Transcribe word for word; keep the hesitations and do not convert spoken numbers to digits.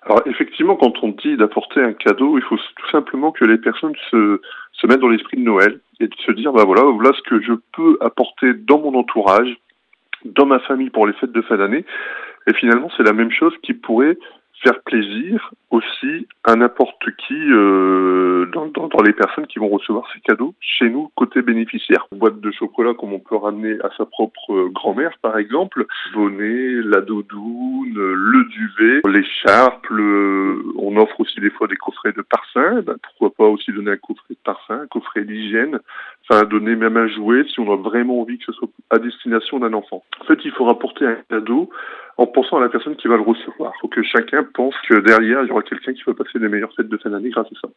Alors effectivement, quand on dit d'apporter un cadeau, il faut s- tout simplement que les personnes se, se mettent dans l'esprit de Noël et de se dire, bah voilà, voilà ce que je peux apporter dans mon entourage, dans ma famille pour les fêtes de fin d'année. Et finalement, c'est la même chose qui pourrait faire plaisir aussi à n'importe qui euh, dans, dans, dans les personnes qui vont recevoir ces cadeaux chez nous, côté bénéficiaire. Une boîte de chocolat comme on peut ramener à sa propre euh, grand-mère, par exemple. Bonnet, la doudoune, le duvet, l'écharpe. Le... On offre aussi des fois des coffrets de parfum. Ben, pourquoi pas aussi donner un coffret de parfum, un coffret d'hygiène. Enfin, donner même un jouet si on a vraiment envie que ce soit à destination d'un enfant. En fait, il faut rapporter un cadeau en pensant à la personne qui va le recevoir. Il faut que chacun pense que derrière, il y aura quelqu'un qui va passer les meilleures fêtes de fin d'année grâce à ça.